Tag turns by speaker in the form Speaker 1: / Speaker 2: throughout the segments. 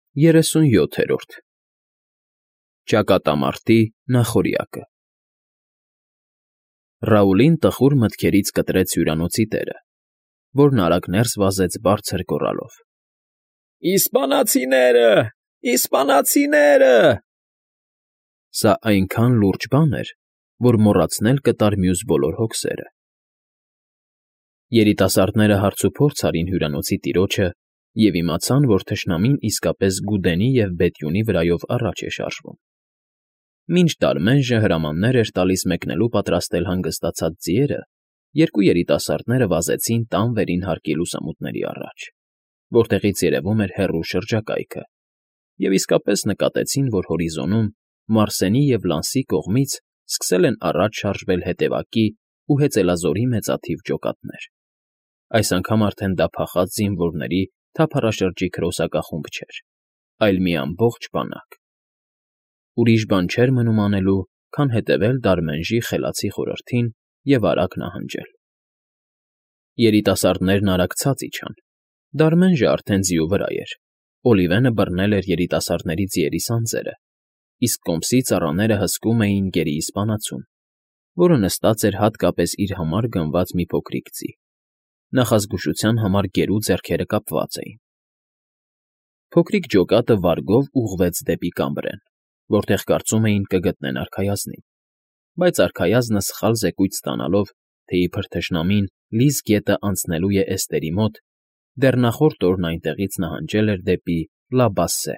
Speaker 1: 37-րդ Ճակատամարտի նախօրյակը Ռաուլին տխուր մտքերից կտրեց հյուրանոցի տերը, որն արագ ներս վազեց բարձր գոռալով. Իսպանացիները… Իսպանացիները… Սա այնքան լուրջ բան էր, որ մոռացնել կտար մյուս բոլոր հոգսերը։ Երիտասարդները հարցուփորձ արին հյուրանոցի տիրոջը և իմացան, որ թշնամին իսկապես Գուդենի և Բետյունի վրայով առաջ է շարժվում։ Մինչ Դարմենժը հրամաններ էր տալիս մեկնելու պատրաստել հանգստացած ձիերը, երկու երիտասարդները վազեցին տան վերին հարկի լուսամուտների առաջ, որտեղից երևում էր հեռու շրջակայքը, և իսկապես նկատեցին, որ հորիզոնում, Մարսենի և Լանսի կողմից սկսել են առաջ շարժվել հետևակի ու հեծելազորի մեծաթիվ ջոկատներ։ Այս անգամ արդեն դա փախած զինվորների թափառաշրջիկ հրոսակախումբ չէր, այլ մի ամբողջ բանակ։ Ուրիշ բան չէր մնում անելու, քան հետևել Դարմենժի խելացի խորհրդին և արագ նահանջել։ Երիտասարդներն արագ ցած իջան։ Դարմենժը արդեն ձիու վրա էր, Օլիվենը բռնել էր երիտասարդների ձիերի սանձերը, իսկ կոմսի ծառաները հսկում էին գերի իսպանացուն, որը նստած էր հատկապես իր համար գնված մի փոքրիկ ձի։ Նախազգուշության համար գերու ձեռքերը կապված էին։ Փոքրիկ ջոկատը վարգով ուղղվեց դեպի կամբրեն, որտեղ կարծում էին կգտնեն արքայազնին, բայց արքայազնը սխալ զեկույց ստանալով, թե իբր թշնամին լիզ գետը անցնելու է էստերի մոտ, դեռ նախորդ օրն այնտեղից նահանջել էր դեպի Լա Բասսե։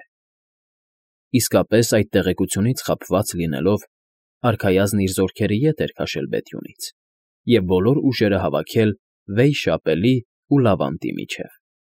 Speaker 1: Իսկապես այդ տեղեկությունից խաբված լինելով, արքայազնն իր զորքերը ետ էր քաշել Բետյունից և բոլոր ուժերը հավաքել Վեյ Շապելի ու Լավանտի միջև։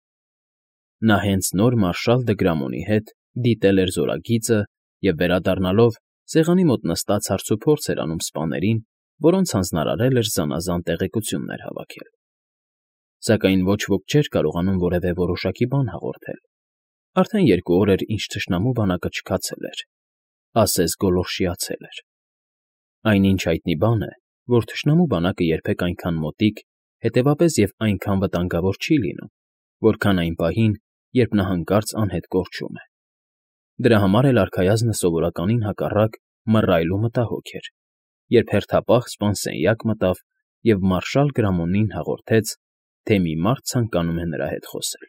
Speaker 1: Նա հենց նոր մարշալ Դգրամոնի հետ դիտել էր զորագիծը և վերադառնալով սեղանի մոտ նստած հարցուփորձ էր անում սպաներին, որոնց հանձնարարել էր զանազան տեղեկություններ հավաքել։ Սակայն ոչ ոք չէր կարողանում որևէ որոշակի բան հաղորդել։ Արդեն 2 օր էր, ինչ թշնամու բանակը չքացել էր, ասես գոլորշիացել էր։ Այնինչ հայտնի բան է, որ թշնամու բանակը երբեք այնքան մոտիկ, հետևապես և այնքան վտանգավոր չի լինում, որքան այն պահին, երբ նա հանկարծ անհետ կորչում է։ Դրա համար էլ արքայազնը սովորականին հակառակ մռայլ ու մտահոգ էր, երբ հերթապահ սպանսենյակ մտավ և մարշալ Գրամոնին հաղորդեց, թե մի մարդ ցանկանում է նրա հետ խոսել։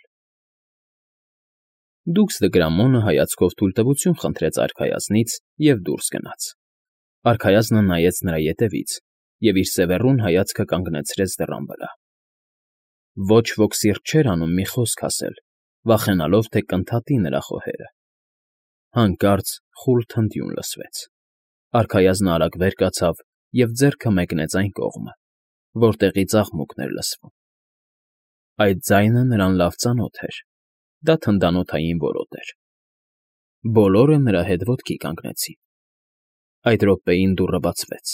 Speaker 1: Դուքս Դգրամոնը հայացքով թույլտվություն խնդրեց արքայազնից և դուրս գնաց։ Արքայազնը նայեց նրա ետևից և իր սևեռուն հայացքը կանգնեցրեց դռան վրա։ Ոչ ոք սիրտ չէր անում մի խոսք ասել, վախենալով, թե կընդհատի նրա խոհերը։ Հանկարծ խուլ թնդյուն լսվեց։ Արքայազնը արագ վեր կացավ և ձեռքը մեկնեց այն կողմը, որտեղից աղմուկն էր լսվում։ Այդ ձայնը նրան լավ ծանոթ էր։ Դա թնդանոթային որոտ էր։ Բոլորը նրա հետ ոտքի կանգնեցին։ Այդ րոպեին դուռը բացվեց։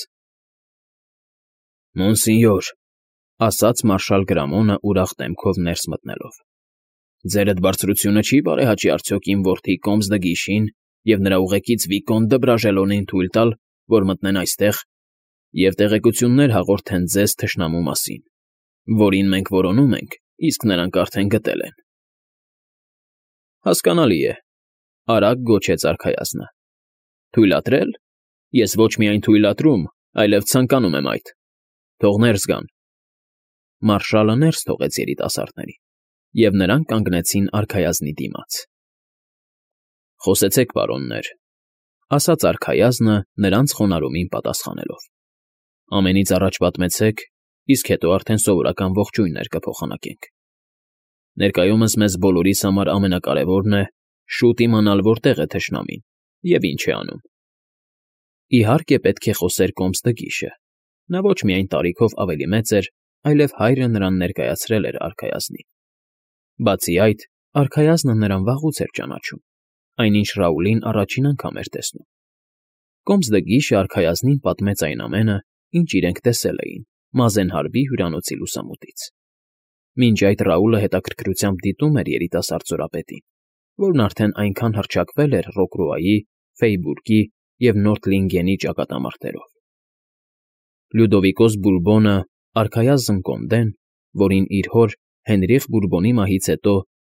Speaker 1: Մոնսինյոր, ասաց մարշալ Գրամոնը ուրախ դեմքով ներս մտնելով, ձերդ բարձրությունը չի բարեհաճի արդյոք իմ որդի Կոմս դը Գիշին և նրա ուղեկից Վիկոնտ դը Բրաժելոնին թույլ տալ, որ մտնեն այստեղ և տեղեկություններ հաղորդեն ձեզ թշնամու մասին, որին մենք որոնում ենք, իսկ նրանք արդեն գտել են։ Հասկանալի է, արագ գոչեց արքայազնը։ Թույլատրե՞լ։ Ես ոչ միայն թույլատրում, այլև ցանկանում եմ այդ։ Թող ներս գան։ Մարշալը ներս թողեց երիտասարդներին, և նրանք կանգնեցին արքայազնի դիմաց։ Խոսեցեք, պարոններ, ասաց արքայազնը նրանց խոնարհումին պատասխանելով։ Ամենից առաջ պատմեցեք, իսկ հետո արդեն սովորական ողջույններ կփոխանակենք։ Ներկայումս մեզ բոլորիս համար ամենակարևորն է շուտ իմանալ, որտեղ է թշնամին և ինչ է անում։ Իհարկե, պետք է խոսեր Կոմս դը Գիշը։ Նա ոչ միայն տարիքով ավելի մեծ էր, այլև հայրը նրան ներկայացրել էր արքայազնին։ Բացի այդ, արքայազնը նրան վաղուց էր ճանաչում, այնինչ Ռաուլին առաջին անգամ էր տեսնում։ Կոմս դը Գիշը արքայազնին պատմեց այն ամենը, ինչ իրենք տեսել էին Մազենհարվի հյուրանոցի լուսամուտից։ Մինչ այդ Ռաուլը հետաքրքրությամբ դիտում էր երիտասարդ զորապետին, որն արդեն այնքան հռչակվել էր Ռոկրուայի, Ֆեյբուրգի և Նորթլինգենի ճակատամարտերով։ Լյուդովիկոս Բուրբոնը, արքայազն Կոնդեն, որին իր հոր Հենրիխ Բուրբոնի մահից հետո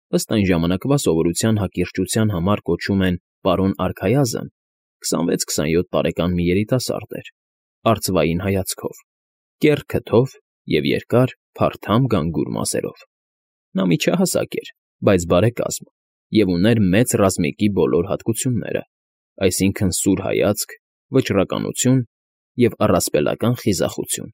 Speaker 1: ըստ այն ժամանակվա սովորության հակիրճության համար կոչում են պարոն արքայազն, 26-27 տարեկան մի երիտասարդ էր, արծվային հայացքով, կեռ քթով և երկար, փարթամ գանգուր մազերով։ Նա միջահասակ էր, բայց բարեկազմ և ուներ մեծ ռազմիկի բոլոր հատկությունները, այսինքն՝ սուր հայացք, վճռականություն և առասպելական խիզախություն։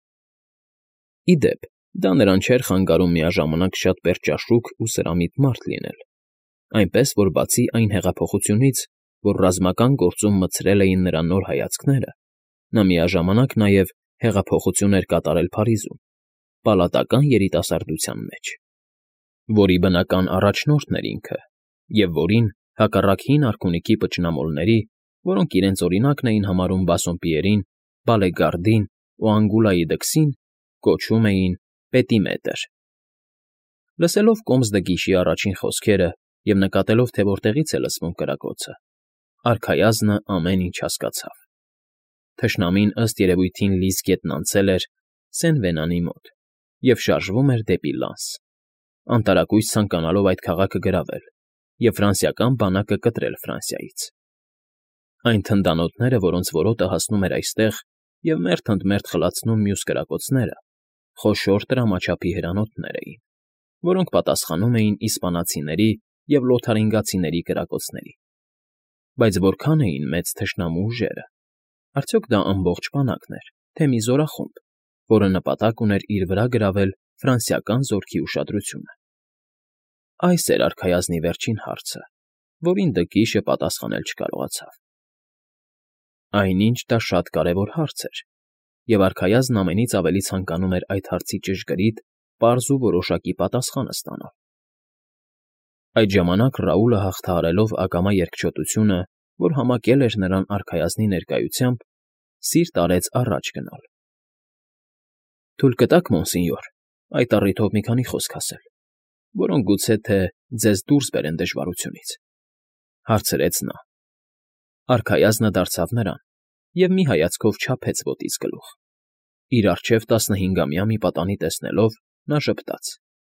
Speaker 1: Ի դեպ, դա նրան չէր խանգարում միաժամանակ շատ պերճաշուք ու սրամիտ մարդ լինել, այնպես որ բացի այն հեղափոխությունից, որ ռազմական գործում մտցրել էին նրա նոր հայացքները, նա միաժամանակ նաև հեղափոխություն էր կատարել Փարիզում, պալատական երիտասարդության մեջ, որի բնական առաջնորդն էր ինքը, և որին, հակառակ հին արքունիքի պճնամոլների, որոնք իրենց օրինակն էին համարում Բասսոմպիերին, Բալեգարդին ու Անգուլայի դքսին, կոչում էին պետիմետր։ Լսելով Կոմս դը Գիշի առաջին խոսքերը և նկատելով, թե որտեղից է լսվում կրակոցը, արքայազնը ամեն ինչ հասկացավ։ Թշնամին ըստ երևույթին լիզկ գետն անցել էր Սեն֊Վենանի մոտ և շարժվում էր դեպի Լանս, անտարակույս ցանկանալով այդ քաղաքը գրավել և ֆրանսիական բանակը կտրել Ֆրանսիայից։ Այն թնդանոթները, որոնց որոտը հասնում էր այստեղ և մերթ ընդ մերթ խլացնում մյուս կրակոցները, խոշոր տրամաչափի հրանոթներ էին, որոնք պատասխանում էին իսպանացիների և լոթարինգացիների կրակոցների։ Բայց որքան էին մեծ թշնամու ուժերը, արդյոք դա ամբողջ բանակն էր, թե մի զորախումբ, որը նպատակ ուներ իր վրա գրավել ֆրանսիական զորքի ուշադրությունը։ Այս էր արքայազնի վերջին հարցը, որին Դը Կիշը պատասխանել չկարողացավ։ Այնինչ դա շատ կարևոր հարց էր, և արքայազնն ամենից ավելի ցանկանում էր այդ հարցի ճշգրիտ, պարզ ու որոշակի պատասխանը ստանալ։ Այդ ժամանակ Ռաուլը, հաղթահարելով ակամա երկչոտությունը, որ համակել էր նրան արքայազնի ներկայությամբ, սիրտ արեց առաջ գնալ։ ֊ Թույլ կտա՞ք, մոնսենյոր, այդ առիթով մի քանի խոսք ասել, որոնք գուցե թե ձեզ դուրս բերեն դժվարությունից,֊ հարցրեց նա։ Արքայազնը դարձավ նրան և մի հայացքով չափեց ոտից գլուխ։ Իր առջև 15-ամյա մի պատանի տեսնելով, նա ժպտաց։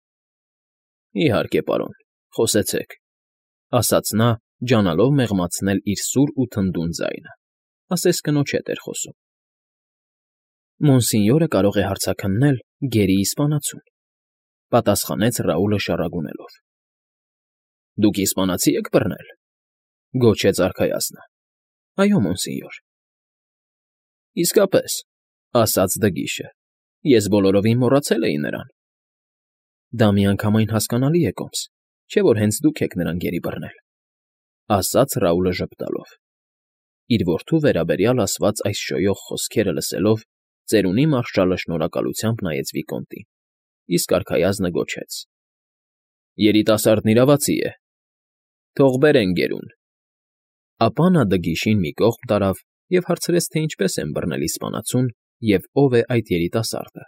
Speaker 1: ֊ Իհարկե, պարոն, խոսեցեք,֊ ասաց նա, ջանալով մեղմացնել իր սուր ու թնդուն ձայնը, ասես կնոջ հետ էր խոսում։ Մոնսենյորը կարող է հարցաքննել գերի իսպանացուն,֊ պատասխանեց Ռաուլը շառագունելով։ ֊ Դուք իսպանացի եք բռնել,֊ գոչեց արքայազնը։ ֊ Այո, մոնսենյոր։ ֊ Իսկապես,֊ ասաց Դը Գիշը,֊ ես բոլորովին մոռացել էի նրան։ ֊ Դա միանգամայն հասկանալի է, Կոմս, չէ՞ որ հենց դուք եք նրան գերի բռնել,֊ ասաց Ռաուլը ժպտալով։ Իր որդու վերաբերյալ ասված այս շոյող խոսքերը լսելով, ծերունի մարշալը շնորհակալությամբ նայեց վիկոնտին, իսկ արքայազնը գոչեց. ֊ Երիտասարդն իրավացի է։ Թող բերեն գերուն։ Ապա նա Դը Գիշին մի կողմ տարավ և հարցրեց, թե ինչպես են բռնել իսպանացուն և ով է այդ երիտասարդը։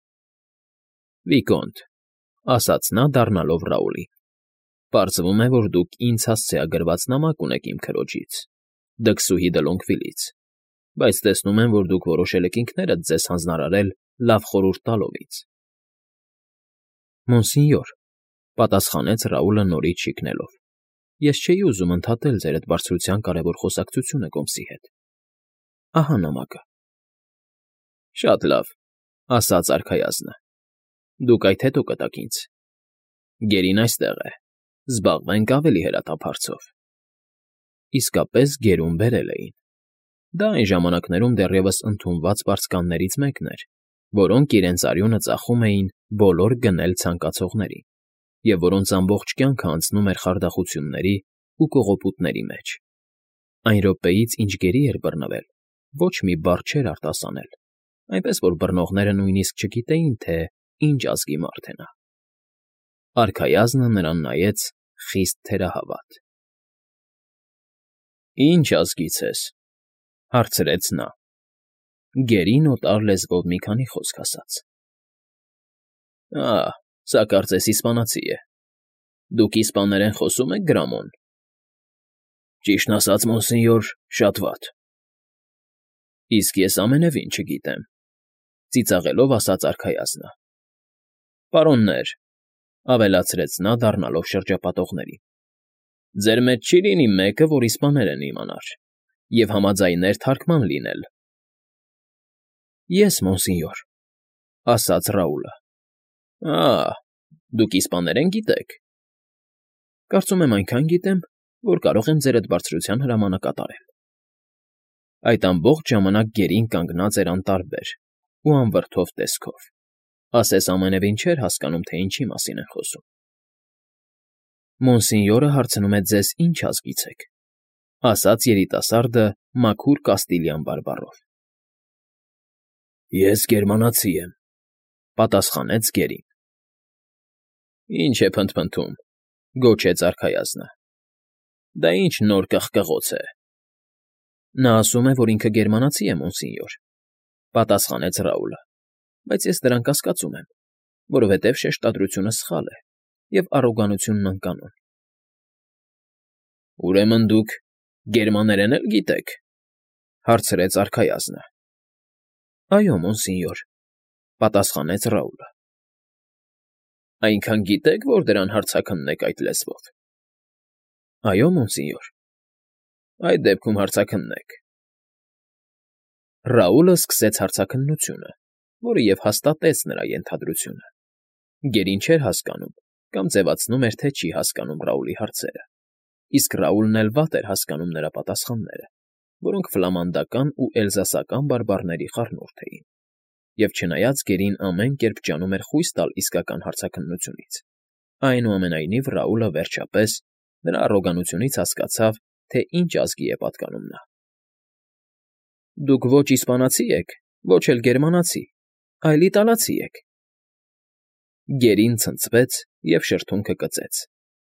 Speaker 1: ֊ Վիկոնտ,֊ ասաց նա, դառնալով Ռաուլին,֊ պարզվում է, որ դուք ինձ հասցեագրված նամակ ունեք իմ քրոջից, Դքսուհի դը Լոնգվիլից, բայց տեսնում եմ, որ դուք որոշել եք ինքներդ ձեզ հանձնարարել լավ խորհուրդ տալով ինձ։ ֊ Մոնսենյոր,֊ պատասխանեց Ռաուլը նորից շիկնելով,֊ ես չէի ուզում ընդհատել ձեր այդ բարձրության կարևոր խոսակցությունը Կոմսի հետ։ Ահա նամակը։ ֊ Շատ լավ,֊ ասաց արքայազնը,֊ դուք այդ հետո կտաք ինձ։ Գերին այստեղ է, զբաղվենք ավելի հրատապարցով։ Իսկապես գերուն բերել էին։ Դա այն ժամանակներում դեռևս ընդունված պարսկաններից մեկն էր, որոնք իրենց արյունը ծախում էին բոլոր գնել ցանկացողներին, և որոնց ամբողջ կյանքը անցնում էր խարդախությունների ու կողոպուտների մեջ։ Այն րոպեից, ինչ գերի էր բռնվել, ոչ մի բառ չէր արտասանել, այնպես որ բռնողները նույնիսկ չգիտեին, թե ինչ ազգի մարդ է նա։ Արքայազնը նրան նայեց խիստ թերահավատ։ ֊ Ինչ ազգից ես,֊ հարցրեց նա։ Գերին օտար լեզվով մի քանի խոսք ասաց։ ֊ Ա՜, սա կարծես իսպանացի է։ Դուք իսպաներեն խոսո՞ւմ եք, Գրամոն։ ֊ Ճիշտն ասած, մոնսենյոր, շատ վատ։ ֊ Իսկ ես ամենևին չգիտեմ,֊ ծիծաղելով ասաց արքայազնը։ ֊ Պարոններ, Ավելացրեց նա, դառնալով շրջապատողներին։ Ձեր մեջ չի լինի մեկը, որ իսպաներեն իմանար և համաձայներ թարգման լինել։ Ես, մոնսինյոր, ասաց Ռաուլը։ Դուք իսպաներեն գիտեք։ Կարծում եմ այնքան գիտեմ, որ կարող եմ ձեր էդ բարձրության հրամանը կատարել։ Այդ ամբողջ ժամանակ գերին կանգնած էր անտարբեր ու անվրդով տեսքով, ասես ամենևին չէր հասկանում, թե ինչի մասին են խոսում։ Մոնսինյորը հարցնում է ձեզ ինչ ազգից եք, ասաց երիտասարդը մաքուր կաստիլյան բարբառով։ Ես գերմանացի եմ, պատասխանեց գերին։ Ինչ է փնթփնթում, գոչեց արքայազնը։ Դա ինչ նոր կղկղոց է։ Նա ասում է, որ ինքը գերմանացի է, մոնսինյոր, պատասխանեց Ռաուլը, բայց ես դրան կասկածում եմ, որովհետև շեշտադրությունը սխալ է և առոգանությունն անկանոն։ Ուրեմն դուք գերմաներեն էլ գիտեք, հարցրեց արքայազնը։ Այո, մոնսինյոր, պատասխանեց Ռաուլը։ Այնքան գիտեք, որ դրան հարցաքննեք այդ լեզվով։ Այո, մոնսինյոր։ Այդ դեպքում հարցաքննեք։ Ռաուլը սկսեց հարցաքննությունը, որը և հաստատեց նրա ենթադրությունը։ Գերին չէր հասկանում կամ ձևացնում էր, թե չի հասկանում Ռաուլի հարցերը, իսկ Ռաուլն էլ վատ էր հասկանում նրա պատասխանները, որոնք ֆլամանդական ու էլզասական բարբառների խառնուրդ էին, և չնայած գերին ամեն կերպ ջանում էր խույս տալ իսկական հարցաքննությունից, այնուամենայնիվ Ռաուլը վերջապես նրա առոգանությունից հասկացավ, թե ինչ ազգի է պատկանում նա։ Դուք ոչ իսպանացի եք, ոչ էլ գերմանացի, այլ իտալացի եք։ Գերին ցնցվեց և շրթունքը կծեց։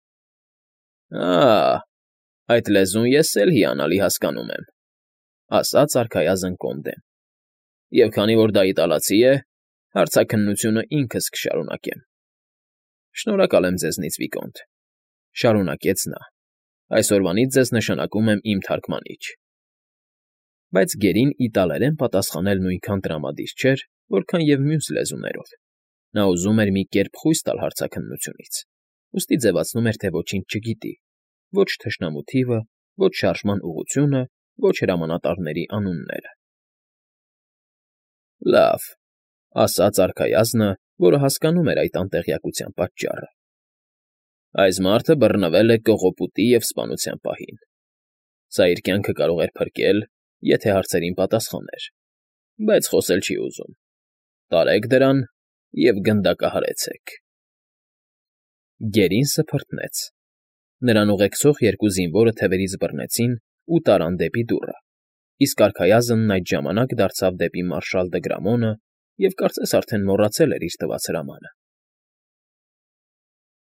Speaker 1: Այդ լեզուն ես էլ հիանալի հասկանում եմ, ասաց արքայազն Կոնդեն, և քանի որ դա իտալացի է, հարցաքննությունը ինքս կշարունակեմ։ Շնորհակալ եմ ձեզնից, վիկոնտ, շարունակեց նա, այսօրվանից ձեզ նշանակում եմ իմ թարգմանիչ։ Բայց գերին իտալերեն պատասխանել նույնքան տրամադիր չէր, որքան և մյուս լեզուներով։ Նա ուզում էր մի կերպ խույս տալ հարցաքննությունից, ուստի ձևացնում էր, թե ոչինչ չգիտի, ոչ թշնամու թիվը, ոչ շարժման ուղղությունը, ոչ հրամանատարների անունները։ Լավ, ասաց արքայազնը, որը հասկանում էր այդ անտեղյակության պատճառը։ Այս մարդը բռնվել է կողոպուտի և սպանության պահին։ Սա իր կյանքը կարող էր փրկել, եթե հարցերին պատասխաներ, բայց խոսել չի ուզում։ Տարեք դրան և գնդակահարեցեք։ Գերին սփռտնեց։ Նրան ուղեկցող երկու զինվորը թևերից բռնեցին ու տարան դեպի դուռը, իսկ արքայազնն այդ ժամանակ դարձավ դեպի մարշալ Դը Գրամոնը և կարծես արդեն մոռացել էր իր տված հրամանը։